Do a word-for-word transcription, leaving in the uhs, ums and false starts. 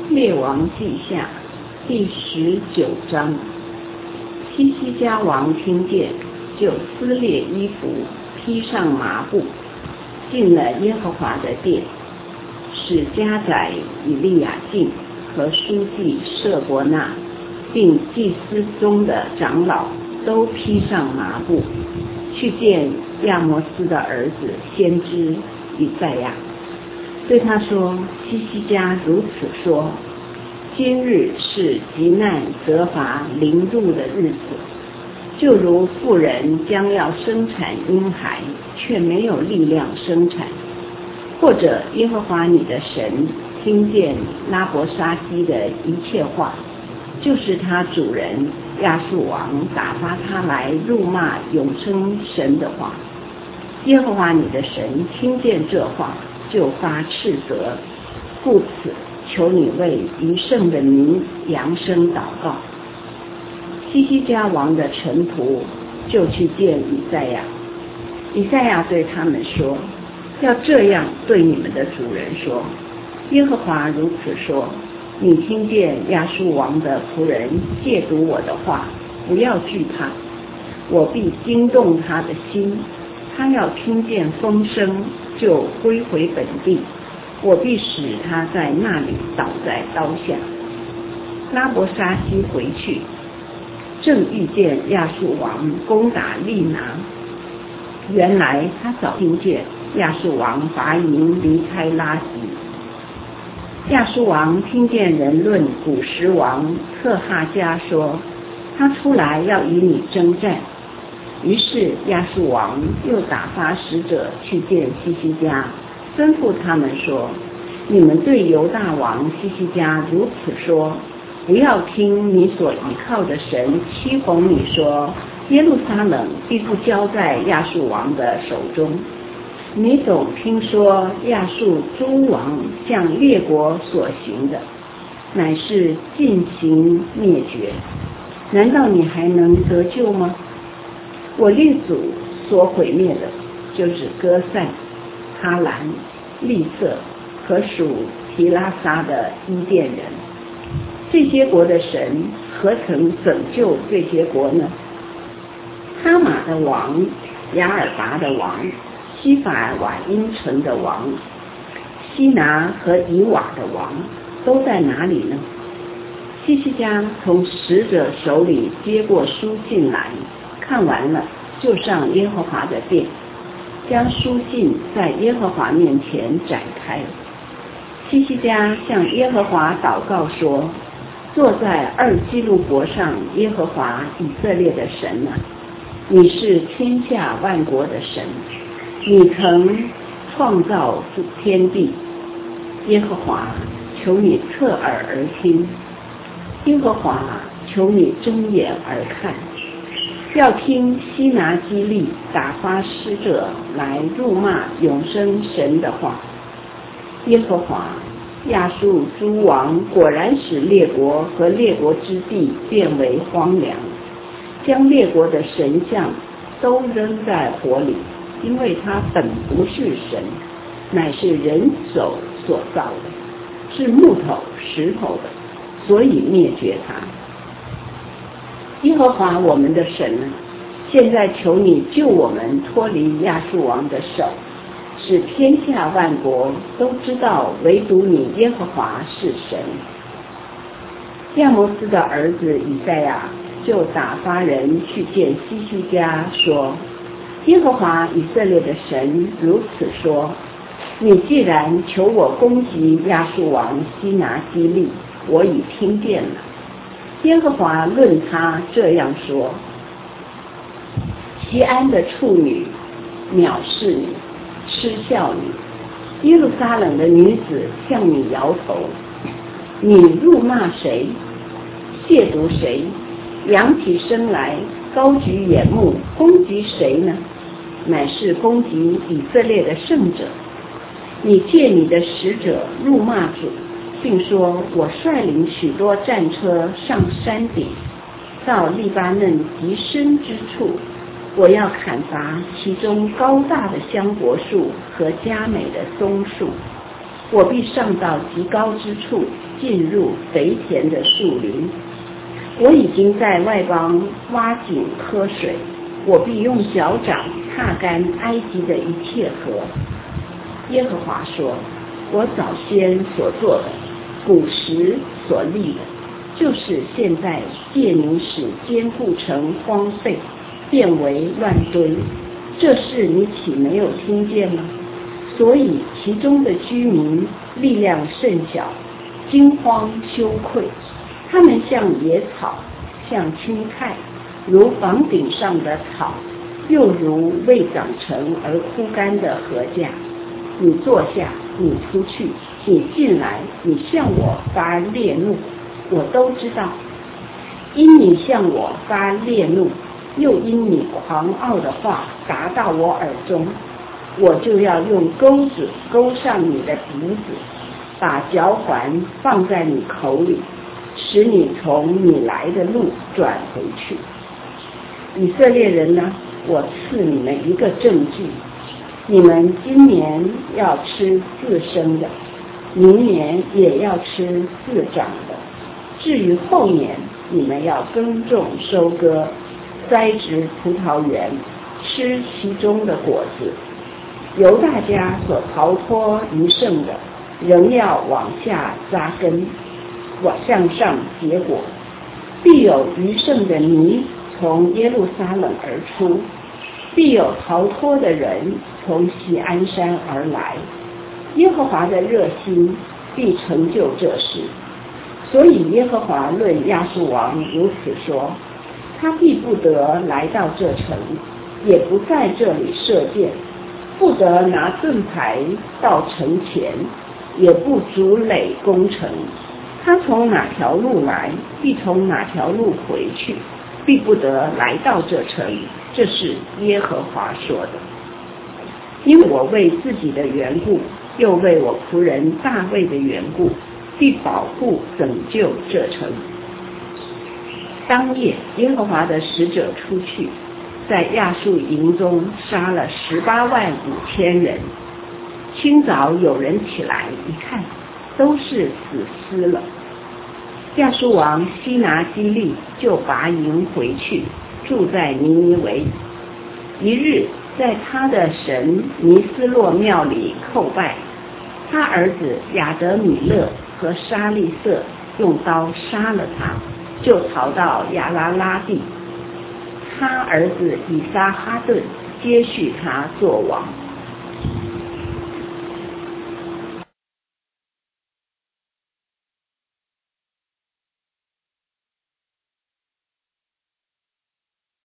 列王记下第十九章。西西家王听见，就撕裂衣服，披上麻布，进了耶和华的殿，使家宰以利亚敬和书记舍伯那，并祭司中的长老都披上麻布，去见亚摩斯的儿子先知以赛亚，对他说：西西家如此说，今日是急难责罚临入的日子，就如妇人将要生产婴孩，却没有力量生产，或者耶和华你的神听见拉伯沙基的一切话，就是他主人亚述王打发他来辱骂永生神的话。耶和华你的神听见这话，就发斥责，故此求你为余剩的民扬声祷告。西西家王的臣仆就去见以赛亚，以赛亚对他们说：要这样对你们的主人说，耶和华如此说，你听见亚述王的仆人亵渎我的话，不要惧怕，我必惊动他的心，他要听见风声就归回本地，我必使他在那里倒在刀下。拉伯沙基回去，正遇见亚述王攻打利拿，原来他早听见亚述王拔营离开拉吉。亚述王听见人论古时王特哈加说，他出来要与你征战，于是亚述王又打发使者去见西西家，吩咐他们说：你们对犹大王西西家如此说，不要听你所倚靠的神欺哄你说，耶路撒冷必不交在亚述王的手中。你总听说亚述诸王向列国所行的，乃是尽行灭绝，难道你还能得救吗？我列祖所毁灭的，就是歌散、哈兰、利色和属提拉撒的伊甸人。这些国的神何曾拯救这些国呢？哈马的王、亚尔拔的王、西法瓦因城的王、西拿和以瓦的王都在哪里呢？西西家从使者手里接过书信来，看完了就上耶和华的殿，将书信在耶和华面前展开。西西家向耶和华祷告说：坐在二基路伯上耶和华以色列的神啊，你是天下万国的神，你曾创造天地。耶和华，求你侧耳而听，耶和华，求你睁眼而看，要听西拿基利打发使者来辱骂永生神的话。耶和华，亚述诸王果然使列国和列国之地变为荒凉，将列国的神像都扔在火里，因为他本不是神，乃是人手所造的，是木头石头的，所以灭绝他。耶和华我们的神啊，现在求你救我们脱离亚述王的手，使天下万国都知道唯独你耶和华是神。亚摩斯的儿子以赛亚就打发人去见西西家，说：耶和华以色列的神如此说，你既然求我攻击亚述王西拿基利，我已听见了。耶和华论他这样说：西安的处女藐视你，嗤笑你，耶路撒冷的女子向你摇头。你辱骂谁？亵渎谁？扬起身来，高举眼目，攻击谁呢？乃是攻击以色列的圣者。你借你的使者辱骂主，并说：我率领许多战车上山顶，到利巴嫩极深之处，我要砍伐其中高大的香柏树和佳美的松树。 我必上到极高之处，进入肥田的树林。我已经在外邦挖井喝水，我必用脚掌踏干埃及的一切河。耶和华说，我早先所做的，古时所立的，就是现在借你使坚固城荒废，变为乱堆，这事你岂没有听见吗？所以其中的居民力量甚小，惊慌羞愧，他们像野草，像青菜，如房顶上的草，又如未长成而枯干的禾稼。你坐下，你出去，你进来，你向我发烈怒，我都知道。因你向我发烈怒，又因你狂傲的话达到我耳中，我就要用钩子勾上你的鼻子，把嚼环放在你口里，使你从你来的路转回去。以色列人呢，我赐你们一个证据，你们今年要吃自生的，明年也要吃自长的，至于后年，你们要耕种收割，栽植葡萄园，吃其中的果子。犹大家所逃脱余剩的，仍要往下扎根，往向上结果，必有余剩的泥从耶路撒冷而出，必有逃脱的人从锡安山而来。耶和华的热心必成就这事。所以耶和华论亚述王如此说，他必不得来到这城，也不在这里射箭，不得拿盾牌到城前，也不筑垒攻城。他从哪条路来，必从哪条路回去，必不得来到这城。这是耶和华说的。因我为自己的缘故，又为我仆人大卫的缘故，必保护拯救这城。当夜，耶和华的使者出去，在亚述营中杀了十八万五千人。清早有人起来一看，都是死尸了。亚述王西拿基利就拔营回去，住在尼尼微。一日，在他的神尼斯洛庙里叩拜，他儿子亚德米勒和沙利色用刀杀了他，就逃到亚拉拉地。他儿子以撒哈顿接续他做王。